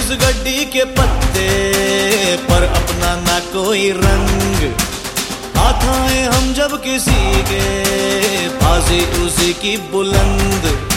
उस गड्डी के पत्ते पर अपना ना कोई रंग। हाथ आए हम जब किसी के, बाजी उसी की बुलंद।